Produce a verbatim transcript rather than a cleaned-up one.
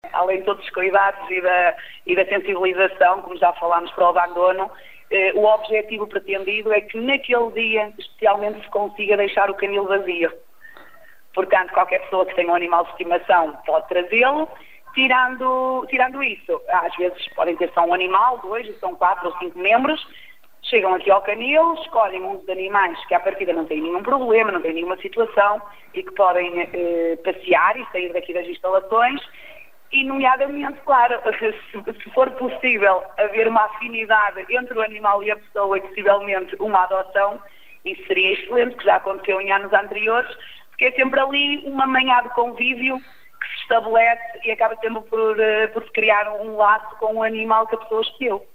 Além de todos os cuidados e da, e da sensibilização, como já falámos para o abandono, eh, o objetivo pretendido é que naquele dia, especialmente, se consiga deixar o canil vazio. Portanto, qualquer pessoa que tenha um animal de estimação pode trazê-lo, tirando, tirando isso. Às vezes podem ter só um animal, dois, são quatro ou cinco membros, chegam aqui ao canil, escolhem um dos animais que à partida não tem nenhum problema, não tem nenhuma situação e que podem eh, passear e sair daqui das instalações. E, nomeadamente, claro, se for possível haver uma afinidade entre o animal e a pessoa e, possivelmente, uma adoção, isso seria excelente, que já aconteceu em anos anteriores, porque é sempre ali uma manhã de convívio que se estabelece e acaba sempre por, por se criar um laço com o animal que a pessoa escolheu.